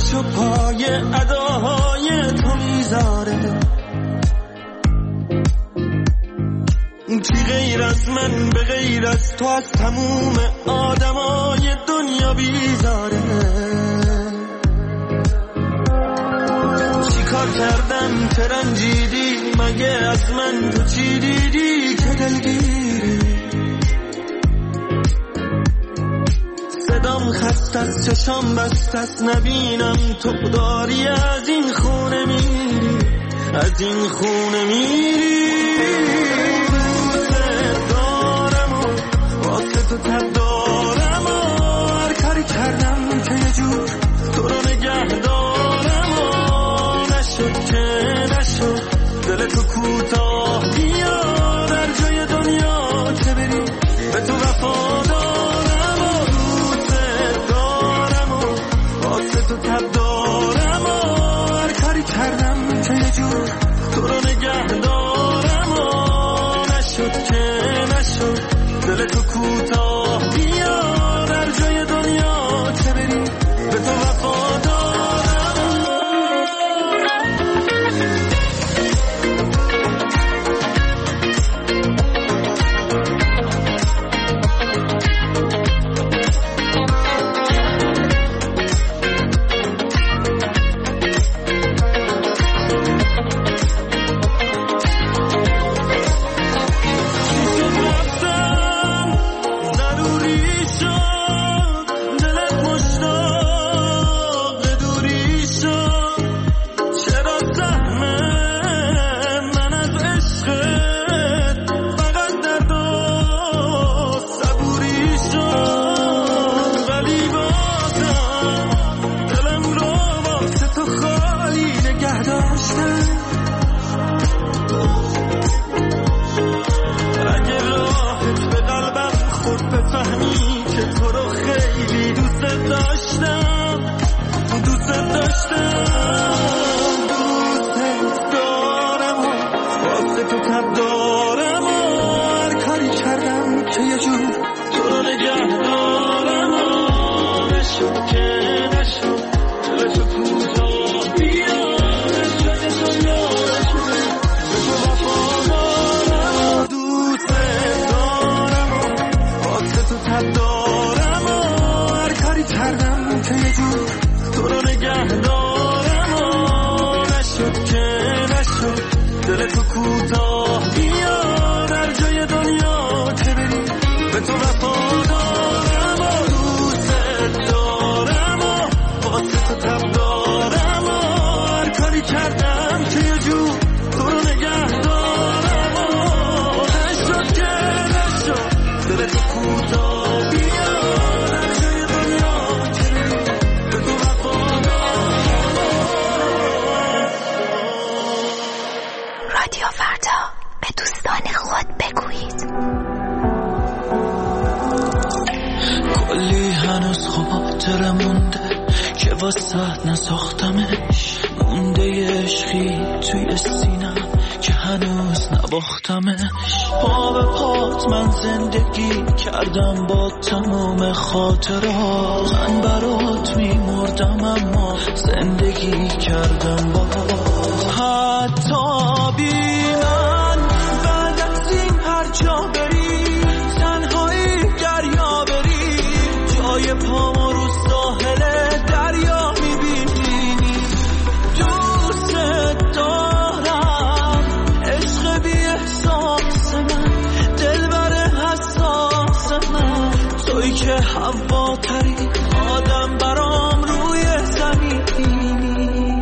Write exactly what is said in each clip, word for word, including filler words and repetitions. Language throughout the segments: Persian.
چو پای اداهای تو میذاره. چی غیر از من به غیر از تو از تموم آدمای دنیا بیزاره. چی کار کردم که رنجیدی مگه از من تو چی دیدی که دلگیری. صدام خست از چشام بست از نبینم تو داری از این خونه میری از این خونه میری. تو تب دارم و هر کاری کردم که یه جور تو رو نگه دارم و نشد که نشد دل تو کوتاه بیا در جای دنیا که بری به تو وفا دارم و دوست دارم و واسه تو تب دارم و هر کاری کردم که یه جور تو رو نگه دارم و نشد که نشد دل تو کوتاه بیا در جای دنیا که بری به تو وفا دارم. پا به پات من زندگی کردم با تمام خاطرات. من برات میمردم اما زندگی کردم با حتی بی من. بعد از این هر جا بری تنهایی دریا بری جای پامو رو ساحل دریا میبینی. دوست دارم عشق بی احساس من دلبر حساس من توی که هوا تری آدم برام روی زمینی.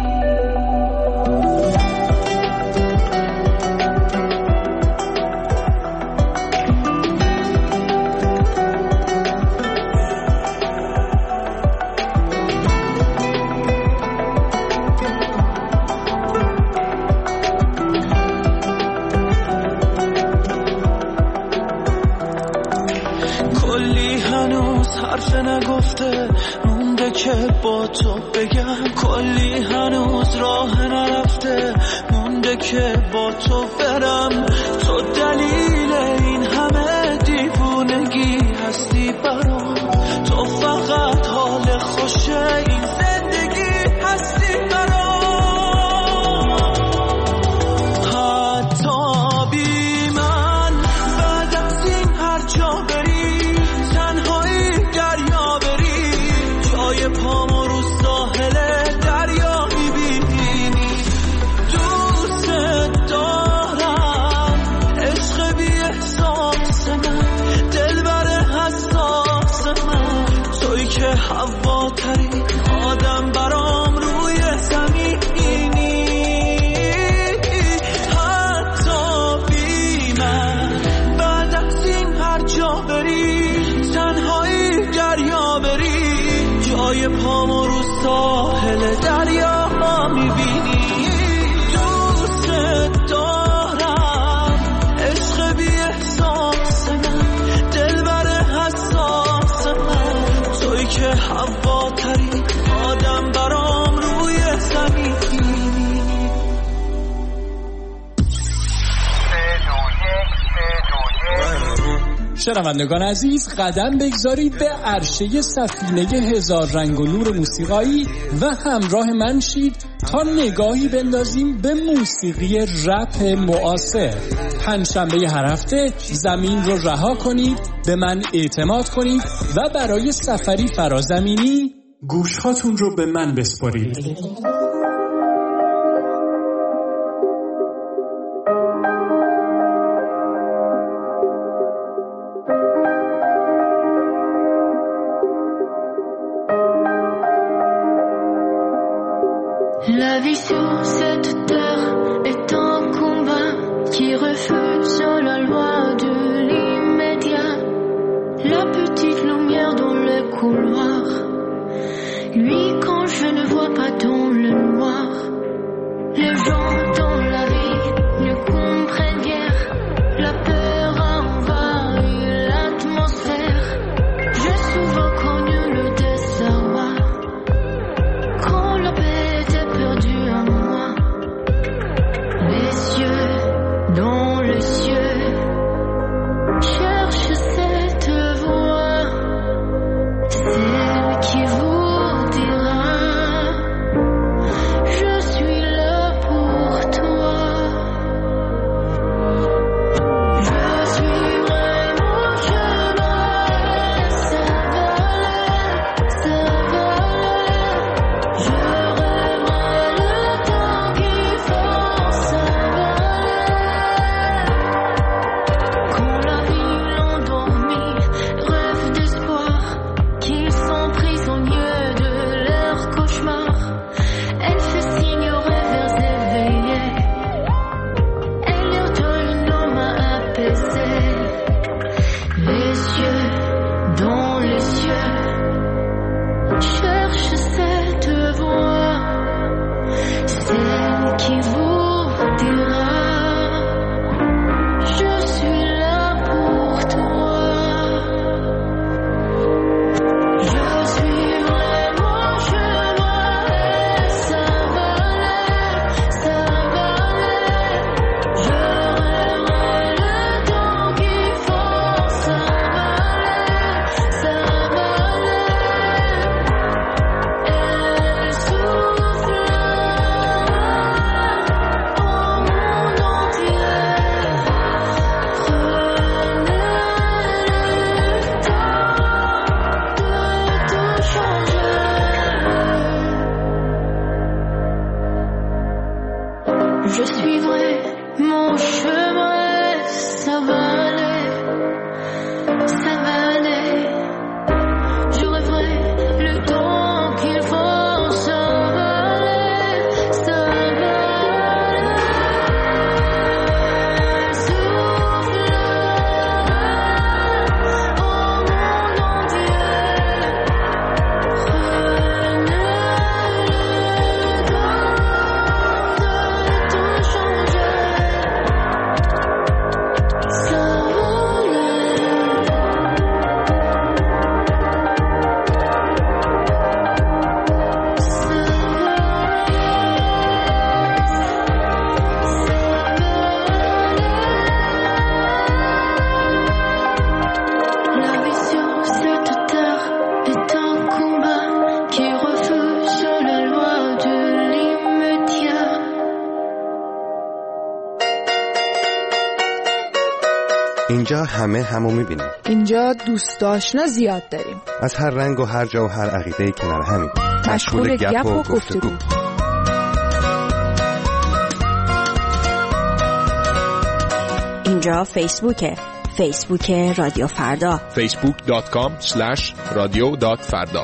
حرف نگفته مونده که با تو بگم. کلی هنوز راه نرفته مونده که با تو برم. تو دلیل این همه دیوونگی هستی برام. تو فقط حال خوشه این زندگی دریاها میبینی. دوست دارم عشق بی احساس من، دلبر حساس من، توی که هواترین آدم برام روی زمینی. شنوندگان عزیز، قدم بگذارید به عرشه سفینه هزار رنگ و نور موسیقایی و همراه من شید تا نگاهی بندازیم به موسیقی رپ معاصر. پنجشنبه هر هفته زمین رو رها کنید، به من اعتماد کنید و برای سفری فرازمینی گوشهاتون رو به من بسپارید. La vie sur cette terre est un combat qui refuse la loi de l'immédiat. La petite lumière dans le couloir, lui quand je ne vois pas dans le noir. Les gens dans la vie ne comprennent guère, la peur a envahi l'atmosphère. J'ai souvent connu le désarroi quand la paix était perdue à moi. Les cieux dans les cieux cherchent cette voix, celle qui vous dira je suis là pour toi. Je suivrai mon chemin, ça va aller, ça va aller. Je rêverai le temps qu'il faut, ça va aller. Quand la ville endormie rêve d'espoir, qu'ils sont prisonniers de leur cauchemar, elle fait signe aux rêveurs éveillés, elle leur donne une homme à apaiser. Les cieux dans les cieux cherchent cette voix, celle qui vous dira je suis là pour toi. Je suivrai mon chemin, ça va aller, ça va aller. Je rêverai le temps qu'il faut, ça va aller, ça va aller. Elle souffle au monde entier. Prenez le temps de tout changer. Je suivrai mon chemin, ça va aller, ça va aller. Je rêverai le temps qu'il faut, ça va aller, ça va aller. Souffle au monde entier. Prenez le temps de tout changer. Ça va La vie sur cette terre est un combat qui refuse la loi de l'immédiat. اینجا همه همو میبینیم. اینجا دوست آشنا زیاد داریم. از هر رنگ و هر جا و هر عقیده‌ای کنار همیم. مشغول گپ و گفتگو. اینجا فیسبوکه. فیسبوک رادیو فردا. فیسبوک دات کام اسلش رادیو دات فردا.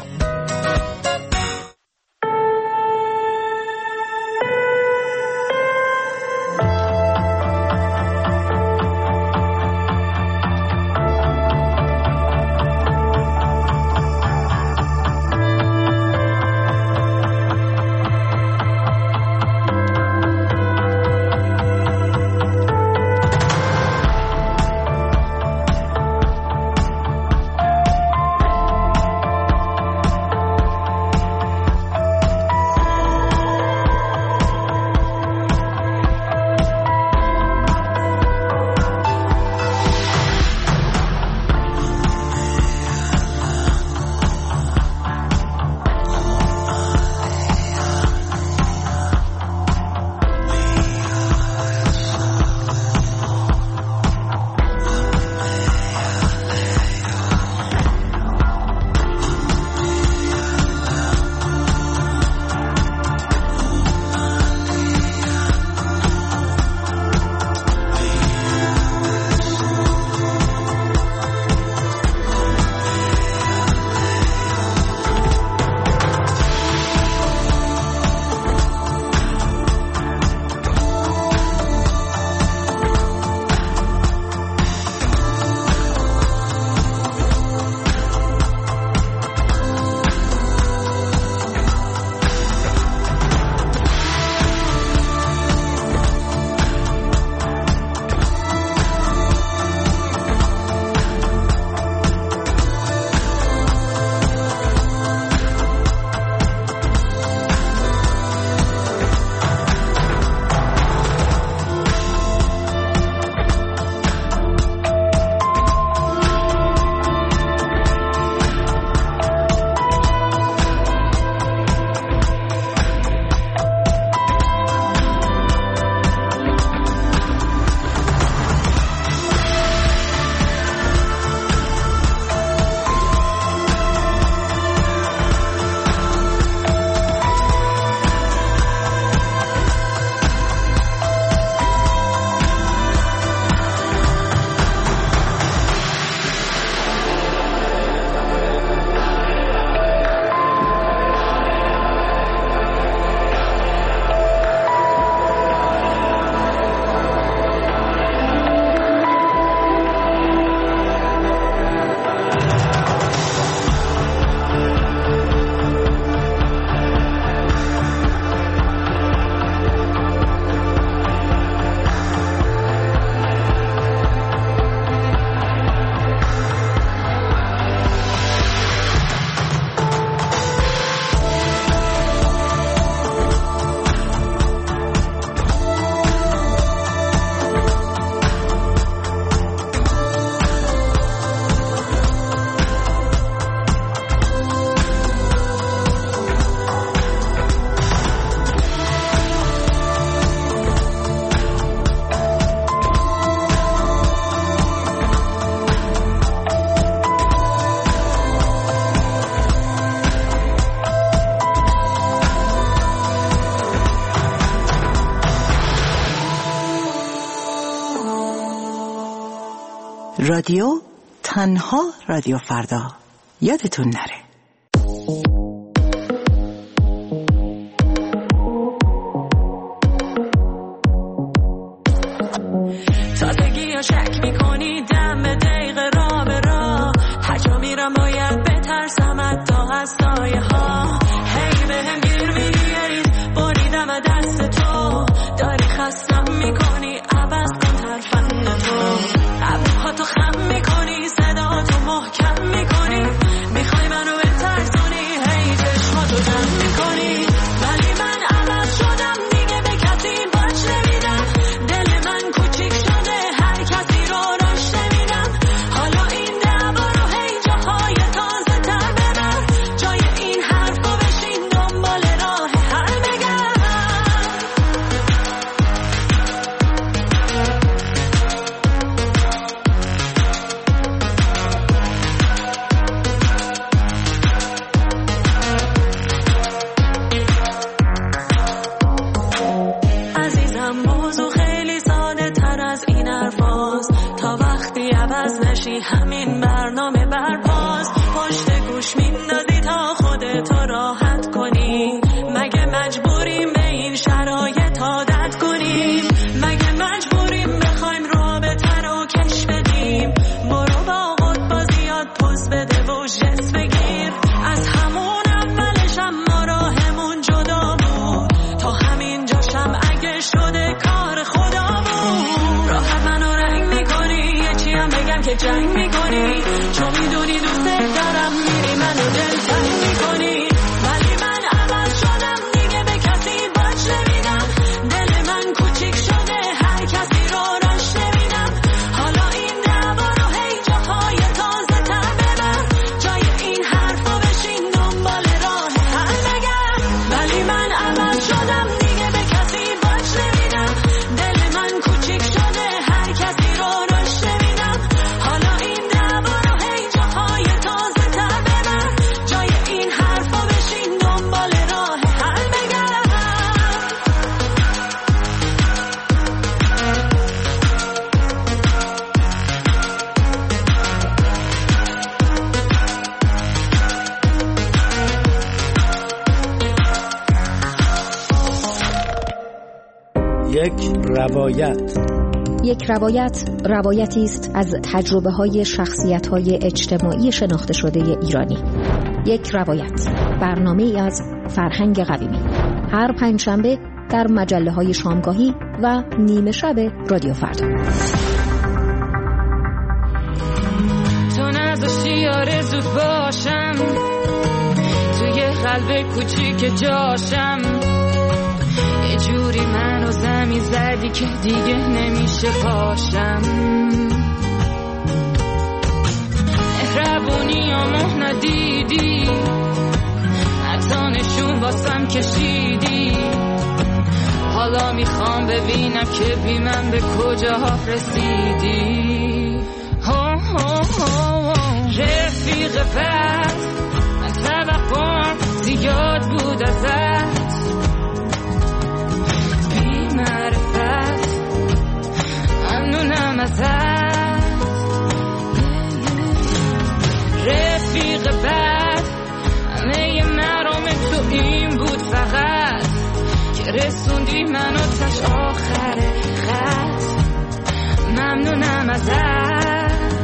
رادیو تنها رادیو فردا، یادتون نره. تازگی ها شک میکنی دم به دقیقه را به را، هر جا میرم باید بترسم حتی از سایه ها. هی به هم گیر میریز بریدم از دست تو، داری خستم میکنی عوض کن ترفند تو. ابروها تو خم میکنی صدا تو محکم میکنی، میخوای منو بترسونی هی چشما تو جمع میکنی. ولی من عوض شدم دیگه به کسی باش نمیدم، دل من کوچیک شده هر کسی رو راش نمیدم. حالا این دعوا رو هی جاهای تازه تر ببر، جای این حرفو بشین دنبال راه حل بگرد. عزیزم موضوع خیلی ساده تر از این حرفاست، تا وقتی عوض نشی همین برنامه برپاست. پشت گوش میندازی تا خودتو راحت کنی، مگه مجبوریم به این شرایط عادت کنیم؟ مگه مجبوریم بخوایم رابطه رو کش بدیم؟ برو با خود بازیات پوز بده و جس بگیر. از همون اولش اما راهمون جدا بود، تا همین جاشم اگه شده کار خدا بود. راحت منو رنگ میکنی، یه چی هم بگم که جنگ میکنی، چون میدونی دوست دارم میری منو دلتنگ میکنی. ولی من عوض شدم دیگه به کسی باج نمیدم، دل من کوچیک شده هر کسی رو راش نمیدم. حالا این دعوا رو هی جاهای تازه تر ببر، جای این حرفو بشین دنبال راه حل بگرد. ولی من عوض شدم دیگه به کسی باج نمیدم، دل من کوچیک شده هر کسی رو راش نمیدم. حالا این دعوا رو هی جاهای تازه تر ببر، جای این حرفو بشین دنبال راه حل بگرد. یک روایت. یک روایت روایتی است از تجربه های شخصیت های اجتماعی شناخته شده ایرانی. یک روایت، برنامه ای از فرهنگ قویمی، هر پنجشنبه در مجله های شامگاهی و نیمه شب رادیو فردا. تو نذاشتی آرزوت باشم، توی قلب کوچیک جاشم، یه جوری منو زمین زدی که دیگه نمیشه پاشم. مهربونی آمو ندیدی، حتی نشون واسم کشیدی. حالا میخوام ببینم که بی من به کجا رسیدی. ها ها ها رفیق بد، من توقعم زیاد بود ازت، بی معرفت ممنونم ازت. رفیق بد، همه مرام تو این بود فقط، که رسوندی منو تش آخر خط. ممنونم ازت.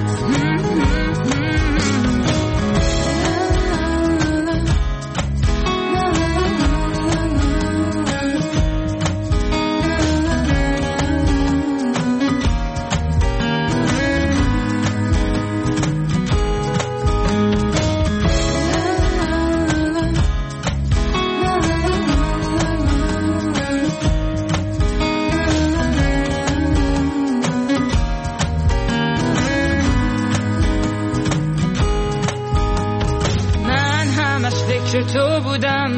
فکر تو بودم،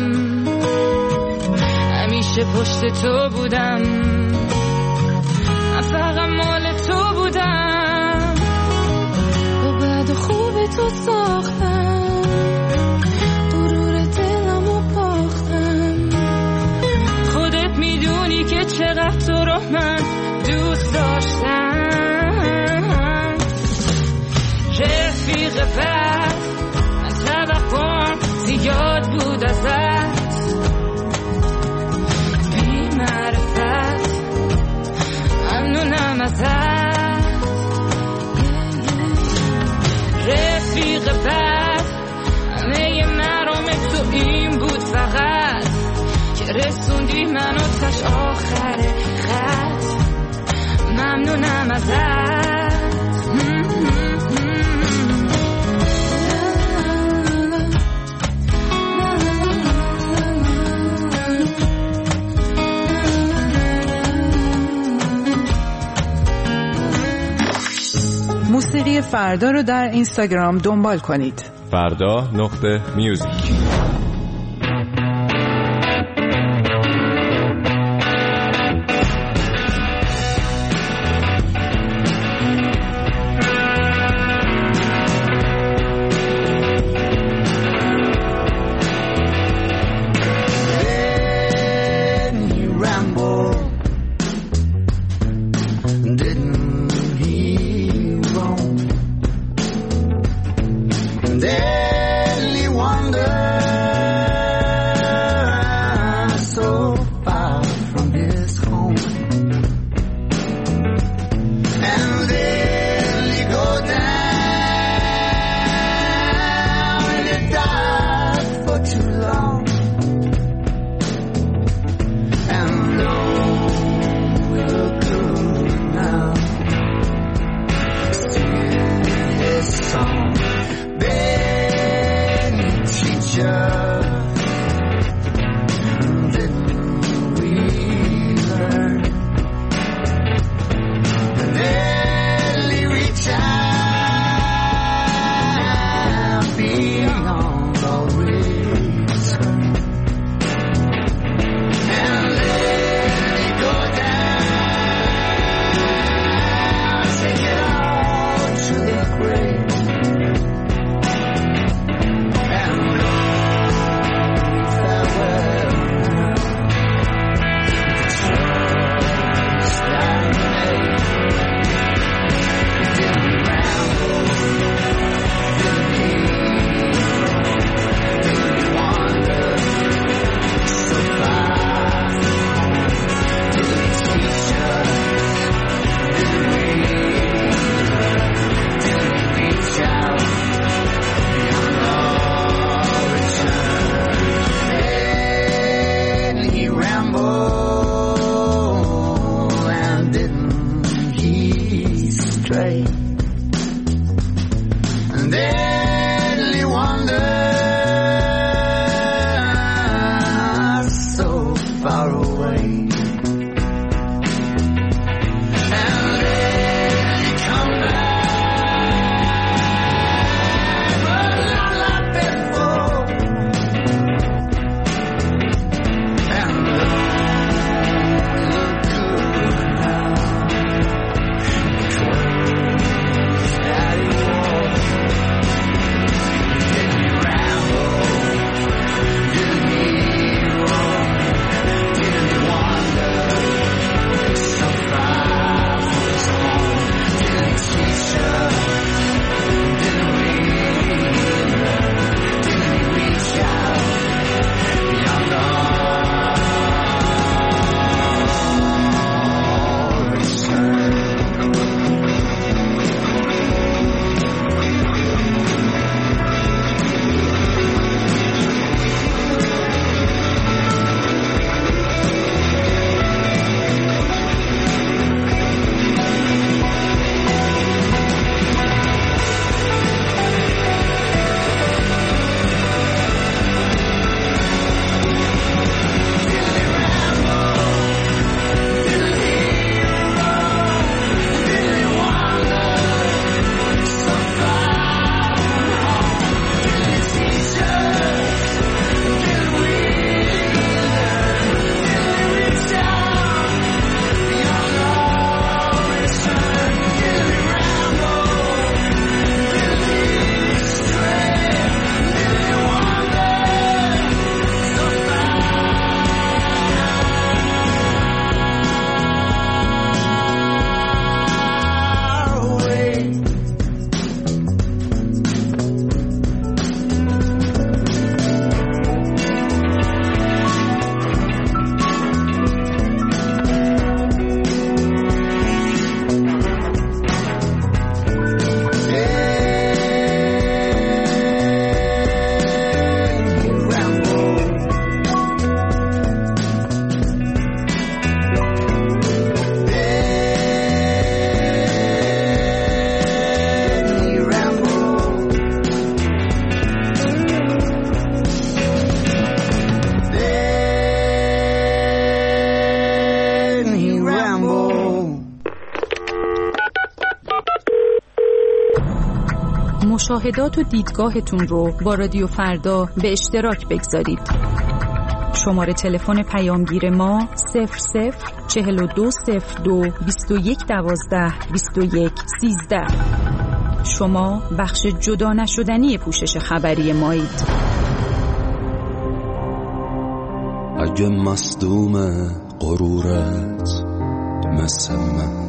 همیشه پشت تو بودم، من فقط مال تو بودم، با بد و خوب تو ساختم، غرور دلمو باختم. خودت میدونی که چقدر تو رو من دوست داشتم. رفیق بد من توقعم زیاد بود ازت بی معرفت ممنونم ازت رفیق بد همه مرام تو این بود فقط که رسوندی منو تاش آخر خط ممنونم ازت موسیقی فردا رو در اینستاگرام دنبال کنید. فردا نقطه میوزیک. مشاهدات و دیدگاهتون رو با رادیو فردا به اشتراک بگذارید. شماره تلفن پیامگیر ما صفر صفر چهل و دو صفر دو بیست و یک دوازده بیست و یک سیزده. شما بخش جدا نشدنی پوشش خبری مایید. اگه مصدوم غرورت مثل من،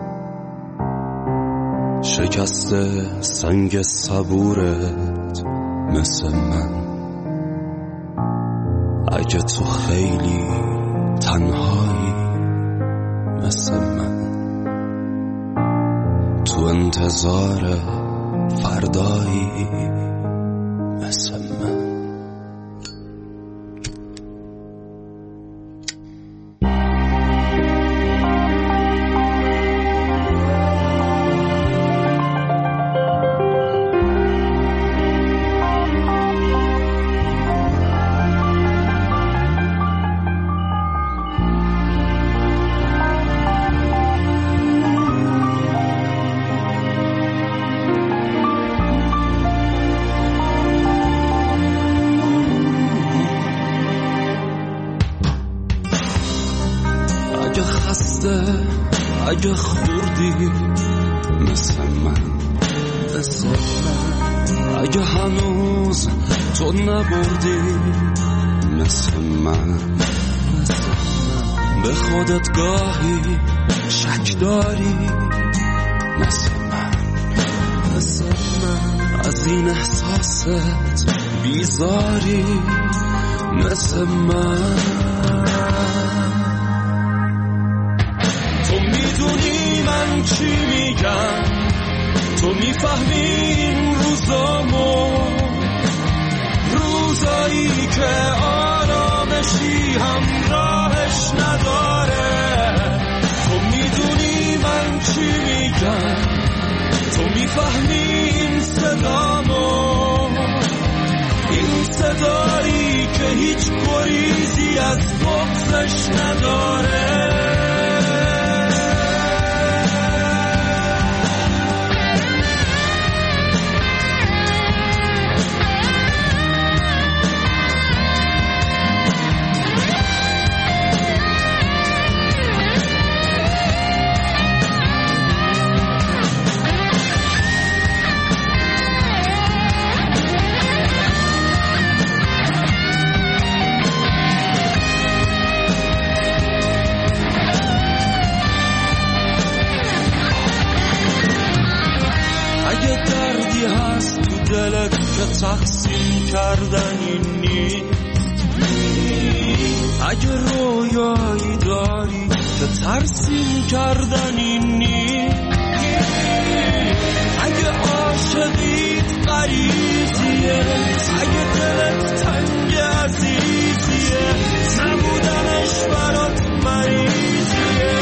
شکسته سنگ صبورت مثل من، اگه تو خیلی تنهایی مثل من، تو انتظار فردایی مثل من. اگه خوردی مثل من، مثل من، اگه هنوز تو نبردی مثل من، مثل من، به خودت گاهی شک داری مثل من، مثل من، از این احساست بیزاری مثل من. میدونی من چی میگم، تو میفهمی این روزامو، روزایی که آرامشی همراهش نداره. تو میدونی من چی میگم، تو میفهمی این صدامو، این صدایی که هیچ گریزی از بغضش نداره. تقسیم کردنی نیست، اگه رویایی داری که ترسیم کردنی نیست، اگه عاشقیت غریزیه، اگه دلت تنگ عزیزیه، نبودنش برات مریضیه.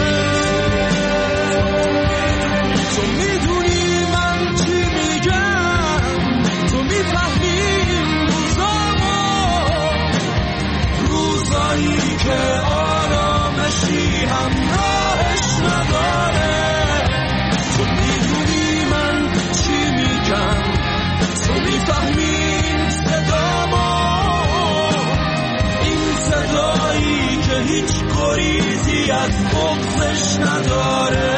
تو میدونی من چی میگم، تو میفهمیم روزامو، روزایی که آرامشی همراهش نداره. تو میدونی من چی میگم، تو میفهمیم صدامو، این صدایی که هیچ گریزی از بغضش نداره.